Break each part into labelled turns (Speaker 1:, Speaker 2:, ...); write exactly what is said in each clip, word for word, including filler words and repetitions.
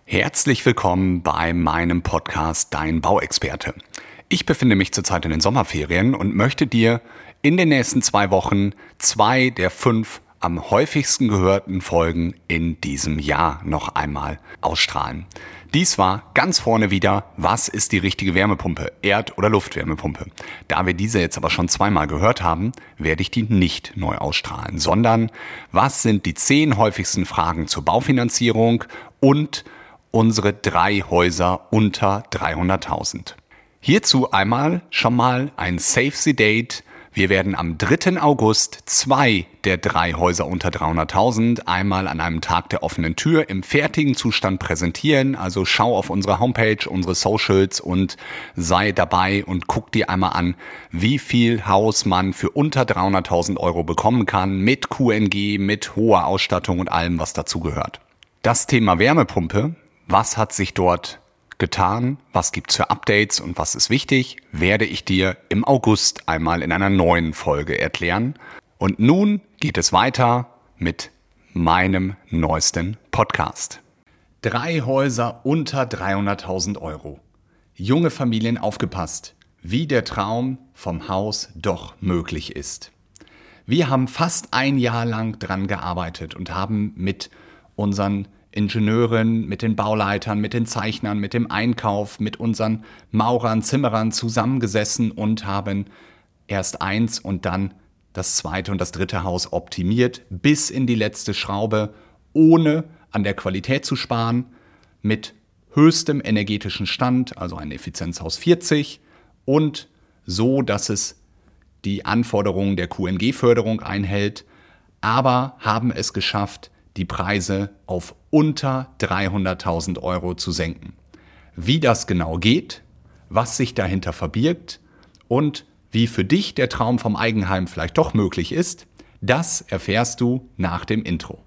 Speaker 1: Herzlich willkommen bei meinem Podcast Dein Bauexperte. Ich befinde mich zurzeit in den Sommerferien und möchte dir in den nächsten zwei Wochen zwei der fünf am häufigsten gehörten Folgen in diesem Jahr noch einmal ausstrahlen. Dies war ganz vorne wieder, was ist die richtige Wärmepumpe, Erd- oder Luftwärmepumpe? Da wir diese jetzt aber schon zweimal gehört haben, werde ich die nicht neu ausstrahlen, sondern was sind die zehn häufigsten Fragen zur Baufinanzierung und unsere drei Häuser unter dreihunderttausend. Hierzu einmal schon mal ein Save the Date. Wir werden am dritten August zwei der drei Häuser unter dreihunderttausend einmal an einem Tag der offenen Tür im fertigen Zustand präsentieren. Also schau auf unsere Homepage, unsere Socials und sei dabei und guck dir einmal an, wie viel Haus man für unter dreihunderttausend Euro bekommen kann mit Q N G, mit hoher Ausstattung und allem, was dazugehört. Das Thema Wärmepumpe, was hat sich dort getan, was gibt's für Updates und was ist wichtig, werde ich dir im August einmal in einer neuen Folge erklären. Und nun geht es weiter mit meinem neuesten Podcast. Drei Häuser unter dreihunderttausend Euro. Junge Familien aufgepasst, wie der Traum vom Haus doch möglich ist. Wir haben fast ein Jahr lang dran gearbeitet und haben mit unseren Ingenieuren, mit den Bauleitern, mit den Zeichnern, mit dem Einkauf, mit unseren Maurern, Zimmerern zusammengesessen und haben erst eins und dann das zweite und das dritte Haus optimiert, bis in die letzte Schraube, ohne an der Qualität zu sparen, mit höchstem energetischen Stand, also ein Effizienzhaus vierzig und so, dass es die Anforderungen der Q N G-Förderung einhält, aber haben es geschafft, die Preise auf unter dreihunderttausend Euro zu senken. Wie das genau geht, was sich dahinter verbirgt und wie für dich der Traum vom Eigenheim vielleicht doch möglich ist, das erfährst du nach dem Intro.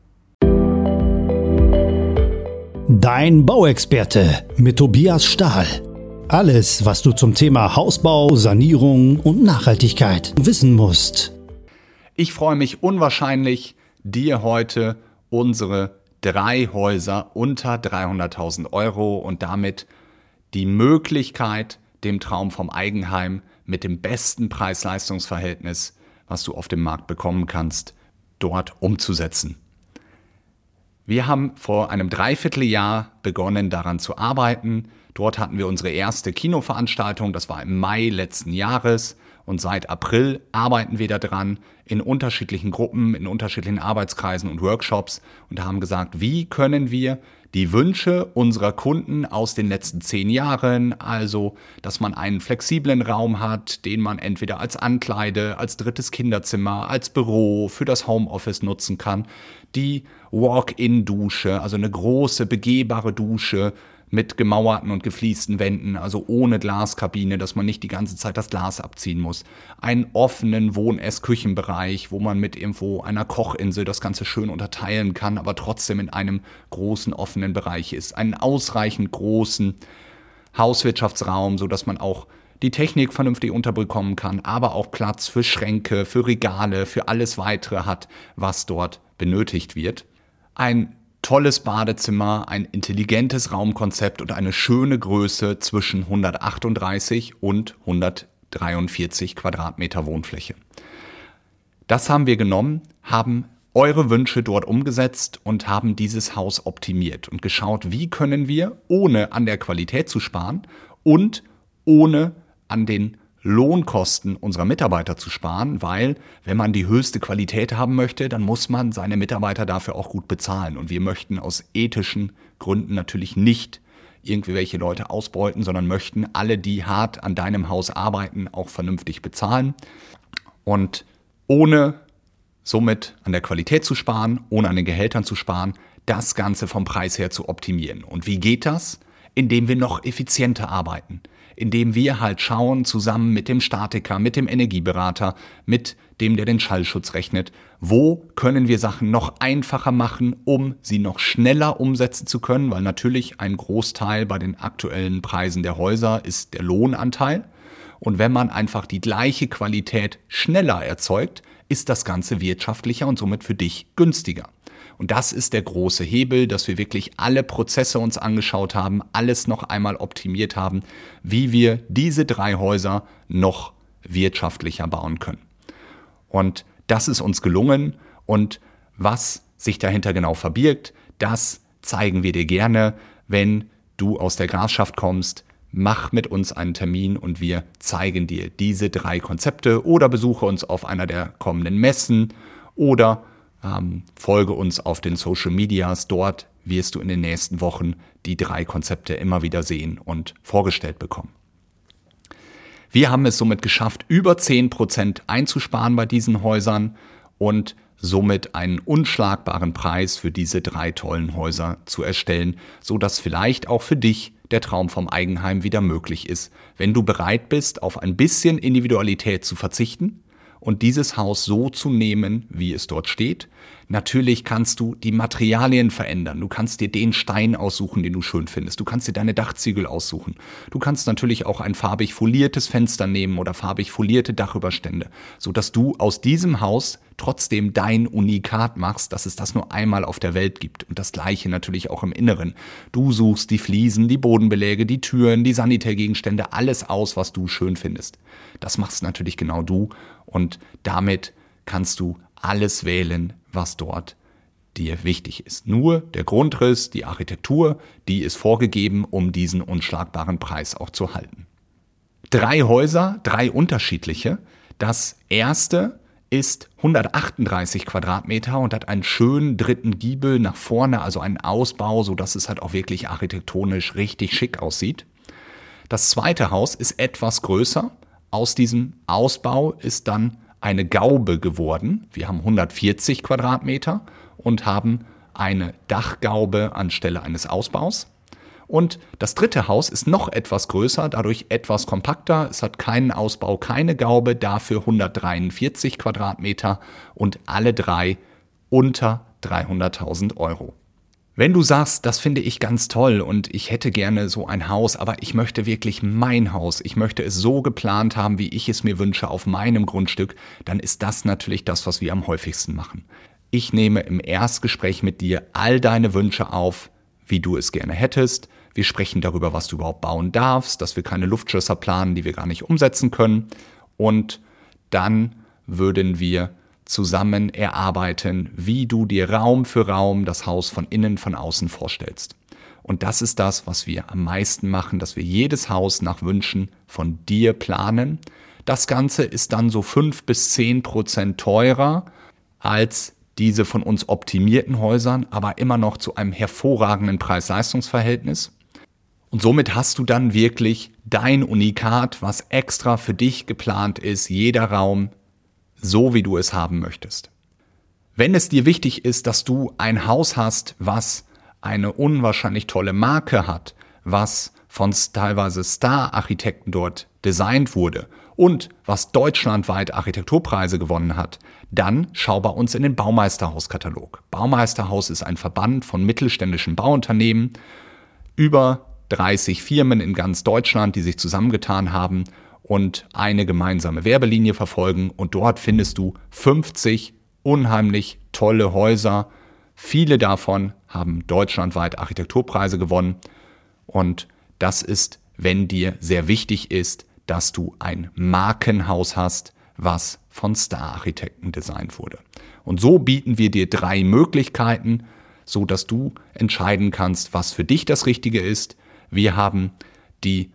Speaker 2: Dein Bauexperte mit Tobias Stahl. Alles, was du zum Thema Hausbau, Sanierung und Nachhaltigkeit wissen musst.
Speaker 1: Ich freue mich unwahrscheinlich, dir heute unsere drei Häuser unter dreihunderttausend Euro und damit die Möglichkeit, dem Traum vom Eigenheim mit dem besten Preis-Leistungs-Verhältnis, was du auf dem Markt bekommen kannst, dort umzusetzen. Wir haben vor einem Dreivierteljahr begonnen, daran zu arbeiten. Dort hatten wir unsere erste Kinoveranstaltung, das war im Mai letzten Jahres. Und seit April arbeiten wir daran in unterschiedlichen Gruppen, in unterschiedlichen Arbeitskreisen und Workshops und haben gesagt, wie können wir die Wünsche unserer Kunden aus den letzten zehn Jahren, also dass man einen flexiblen Raum hat, den man entweder als Ankleide, als drittes Kinderzimmer, als Büro, für das Homeoffice nutzen kann, die Walk-in-Dusche, also eine große begehbare Dusche, mit gemauerten und gefliesten Wänden, also ohne Glaskabine, dass man nicht die ganze Zeit das Glas abziehen muss. Einen offenen Wohn-Ess-Küchenbereich, wo man mit irgendwo einer Kochinsel das Ganze schön unterteilen kann, aber trotzdem in einem großen offenen Bereich ist. Einen ausreichend großen Hauswirtschaftsraum, sodass man auch die Technik vernünftig unterbekommen kann, aber auch Platz für Schränke, für Regale, für alles Weitere hat, was dort benötigt wird. Ein tolles Badezimmer, ein intelligentes Raumkonzept und eine schöne Größe zwischen hundertachtunddreißig und hundertdreiundvierzig Quadratmeter Wohnfläche. Das haben wir genommen, haben eure Wünsche dort umgesetzt und haben dieses Haus optimiert und geschaut, wie können wir, ohne an der Qualität zu sparen und ohne an den Lohnkosten unserer Mitarbeiter zu sparen, weil wenn man die höchste Qualität haben möchte, dann muss man seine Mitarbeiter dafür auch gut bezahlen. Und wir möchten aus ethischen Gründen natürlich nicht irgendwie welche Leute ausbeuten, sondern möchten alle, die hart an deinem Haus arbeiten, auch vernünftig bezahlen. Und ohne somit an der Qualität zu sparen, ohne an den Gehältern zu sparen, das Ganze vom Preis her zu optimieren. Und wie geht das? Indem wir noch effizienter arbeiten. Indem wir halt schauen, zusammen mit dem Statiker, mit dem Energieberater, mit dem, der den Schallschutz rechnet, wo können wir Sachen noch einfacher machen, um sie noch schneller umsetzen zu können, weil natürlich ein Großteil bei den aktuellen Preisen der Häuser ist der Lohnanteil. Und wenn man einfach die gleiche Qualität schneller erzeugt, ist das Ganze wirtschaftlicher und somit für dich günstiger. Und das ist der große Hebel, dass wir wirklich alle Prozesse uns angeschaut haben, alles noch einmal optimiert haben, wie wir diese drei Häuser noch wirtschaftlicher bauen können. Und das ist uns gelungen und was sich dahinter genau verbirgt, das zeigen wir dir gerne, wenn du aus der Grafschaft kommst. Mach mit uns einen Termin und wir zeigen dir diese drei Konzepte oder besuche uns auf einer der kommenden Messen oder ähm, folge uns auf den Social Medias. Dort wirst du in den nächsten Wochen die drei Konzepte immer wieder sehen und vorgestellt bekommen. Wir haben es somit geschafft, über zehn Prozent einzusparen bei diesen Häusern und somit einen unschlagbaren Preis für diese drei tollen Häuser zu erstellen, sodass vielleicht auch für dich der Traum vom Eigenheim wieder möglich ist, wenn du bereit bist, auf ein bisschen Individualität zu verzichten und dieses Haus so zu nehmen, wie es dort steht. Natürlich kannst du die Materialien verändern. Du kannst dir den Stein aussuchen, den du schön findest. Du kannst dir deine Dachziegel aussuchen. Du kannst natürlich auch ein farbig foliertes Fenster nehmen oder farbig folierte Dachüberstände, sodass du aus diesem Haus trotzdem dein Unikat machst, dass es das nur einmal auf der Welt gibt. Und das Gleiche natürlich auch im Inneren. Du suchst die Fliesen, die Bodenbeläge, die Türen, die Sanitärgegenstände, alles aus, was du schön findest. Das machst natürlich genau du und damit kannst du alles wählen, was dort dir wichtig ist. Nur der Grundriss, die Architektur, die ist vorgegeben, um diesen unschlagbaren Preis auch zu halten. Drei Häuser, drei unterschiedliche. Das erste ist hundertachtunddreißig Quadratmeter und hat einen schönen dritten Giebel nach vorne, also einen Ausbau, sodass es halt auch wirklich architektonisch richtig schick aussieht. Das zweite Haus ist etwas größer. Aus diesem Ausbau ist dann eine Gaube geworden. Wir haben hundertvierzig Quadratmeter und haben eine Dachgaube anstelle eines Ausbaus. Und das dritte Haus ist noch etwas größer, dadurch etwas kompakter. Es hat keinen Ausbau, keine Gaube, dafür hundertdreiundvierzig Quadratmeter und alle drei unter dreihunderttausend Euro. Wenn du sagst, das finde ich ganz toll und ich hätte gerne so ein Haus, aber ich möchte wirklich mein Haus, ich möchte es so geplant haben, wie ich es mir wünsche, auf meinem Grundstück, dann ist das natürlich das, was wir am häufigsten machen. Ich nehme im Erstgespräch mit dir all deine Wünsche auf, wie du es gerne hättest. Wir sprechen darüber, was du überhaupt bauen darfst, dass wir keine Luftschlösser planen, die wir gar nicht umsetzen können. Und dann würden wir zusammen erarbeiten, wie du dir Raum für Raum das Haus von innen, von außen vorstellst. Und das ist das, was wir am meisten machen, dass wir jedes Haus nach Wünschen von dir planen. Das Ganze ist dann so fünf bis zehn Prozent teurer als diese von uns optimierten Häusern, aber immer noch zu einem hervorragenden Preis-Leistungs-Verhältnis. Und somit hast du dann wirklich dein Unikat, was extra für dich geplant ist, jeder Raum, so wie du es haben möchtest. Wenn es dir wichtig ist, dass du ein Haus hast, was eine unwahrscheinlich tolle Marke hat, was von teilweise Star-Architekten dort designt wurde und was deutschlandweit Architekturpreise gewonnen hat, dann schau bei uns in den Baumeisterhaus-Katalog. Baumeisterhaus ist ein Verband von mittelständischen Bauunternehmen, über dreißig Firmen in ganz Deutschland, die sich zusammengetan haben und eine gemeinsame Werbelinie verfolgen. Und dort findest du fünfzig unheimlich tolle Häuser. Viele davon haben deutschlandweit Architekturpreise gewonnen. Und das ist, wenn dir sehr wichtig ist, dass du ein Markenhaus hast, was von Star-Architekten designt wurde. Und so bieten wir dir drei Möglichkeiten, so dass du entscheiden kannst, was für dich das Richtige ist. Wir haben die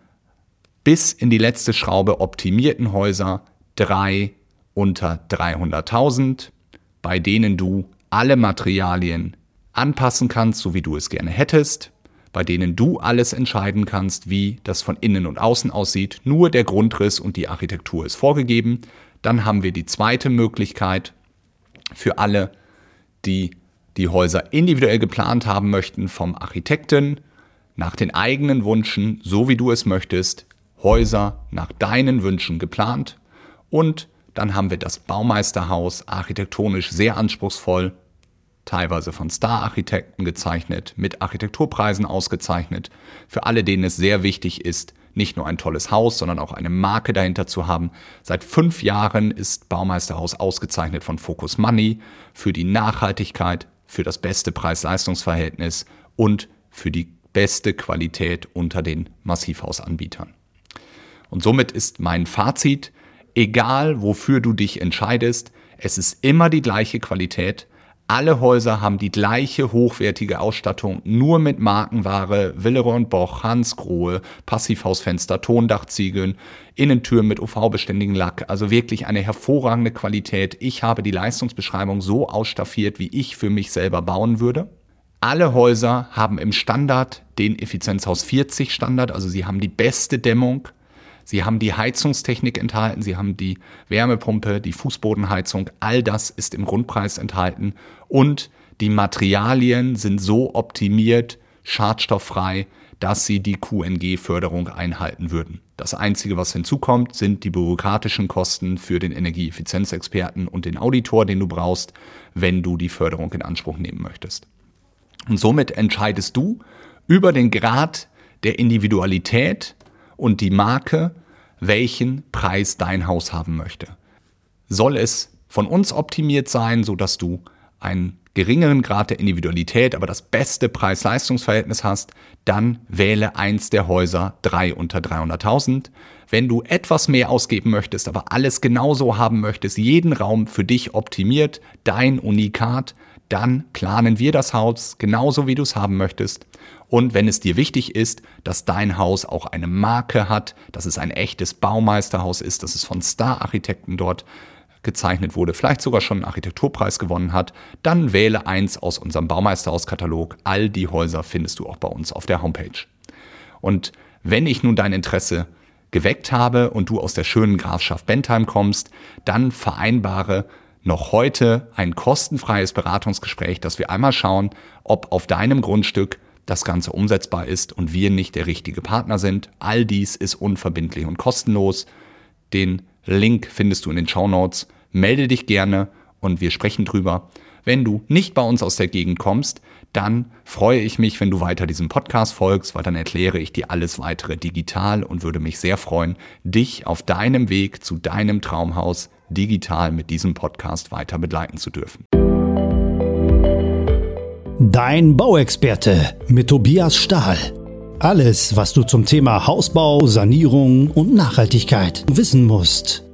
Speaker 1: bis in die letzte Schraube optimierten Häuser, drei unter dreihunderttausend, bei denen du alle Materialien anpassen kannst, so wie du es gerne hättest, bei denen du alles entscheiden kannst, wie das von innen und außen aussieht. Nur der Grundriss und die Architektur ist vorgegeben. Dann haben wir die zweite Möglichkeit für alle, die die Häuser individuell geplant haben möchten, vom Architekten nach den eigenen Wünschen, so wie du es möchtest, Häuser nach deinen Wünschen geplant. Und dann haben wir das Baumeisterhaus, architektonisch sehr anspruchsvoll, teilweise von Star-Architekten gezeichnet, mit Architekturpreisen ausgezeichnet. Für alle, denen es sehr wichtig ist, nicht nur ein tolles Haus, sondern auch eine Marke dahinter zu haben. Seit fünf Jahren ist Baumeisterhaus ausgezeichnet von Focus Money für die Nachhaltigkeit für das beste Preis-Leistungs-Verhältnis und für die beste Qualität unter den Massivhausanbietern. Und somit ist mein Fazit, egal wofür du dich entscheidest, es ist immer die gleiche Qualität. Alle Häuser haben die gleiche hochwertige Ausstattung, nur mit Markenware, Willeroy und Boch, Hansgrohe, Passivhausfenster, Tondachziegeln, Innentüren mit U V-beständigen Lack. Also wirklich eine hervorragende Qualität. Ich habe die Leistungsbeschreibung so ausstaffiert, wie ich für mich selber bauen würde. Alle Häuser haben im Standard den Effizienzhaus vierzig Standard, also sie haben die beste Dämmung. Sie haben die Heizungstechnik enthalten, Sie haben die Wärmepumpe, die Fußbodenheizung, all das ist im Grundpreis enthalten und die Materialien sind so optimiert, schadstofffrei, dass sie die Q N G-Förderung einhalten würden. Das Einzige, was hinzukommt, sind die bürokratischen Kosten für den Energieeffizienzexperten und den Auditor, den du brauchst, wenn du die Förderung in Anspruch nehmen möchtest. Und somit entscheidest du über den Grad der Individualität und die Marke, welchen Preis dein Haus haben möchte. Soll es von uns optimiert sein, sodass du einen geringeren Grad der Individualität, aber das beste Preis-Leistungs-Verhältnis hast, dann wähle eins der Häuser drei unter dreihunderttausend. Wenn du etwas mehr ausgeben möchtest, aber alles genauso haben möchtest, jeden Raum für dich optimiert, dein Unikat, dann planen wir das Haus genauso, wie du es haben möchtest. Und wenn es dir wichtig ist, dass dein Haus auch eine Marke hat, dass es ein echtes Baumeisterhaus ist, dass es von Star-Architekten dort gezeichnet wurde, vielleicht sogar schon einen Architekturpreis gewonnen hat, dann wähle eins aus unserem Baumeisterhauskatalog. All die Häuser findest du auch bei uns auf der Homepage. Und wenn ich nun dein Interesse geweckt habe und du aus der schönen Grafschaft Bentheim kommst, dann vereinbare noch heute ein kostenfreies Beratungsgespräch, dass wir einmal schauen, ob auf deinem Grundstück das Ganze umsetzbar ist und wir nicht der richtige Partner sind. All dies ist unverbindlich und kostenlos. Den Link findest du in den Shownotes. Melde dich gerne und wir sprechen drüber. Wenn du nicht bei uns aus der Gegend kommst, dann freue ich mich, wenn du weiter diesem Podcast folgst, weil dann erkläre ich dir alles weitere digital und würde mich sehr freuen, dich auf deinem Weg zu deinem Traumhaus digital mit diesem Podcast weiter begleiten zu dürfen.
Speaker 2: Dein Bauexperte mit Tobias Stahl. Alles, was du zum Thema Hausbau, Sanierung und Nachhaltigkeit wissen musst.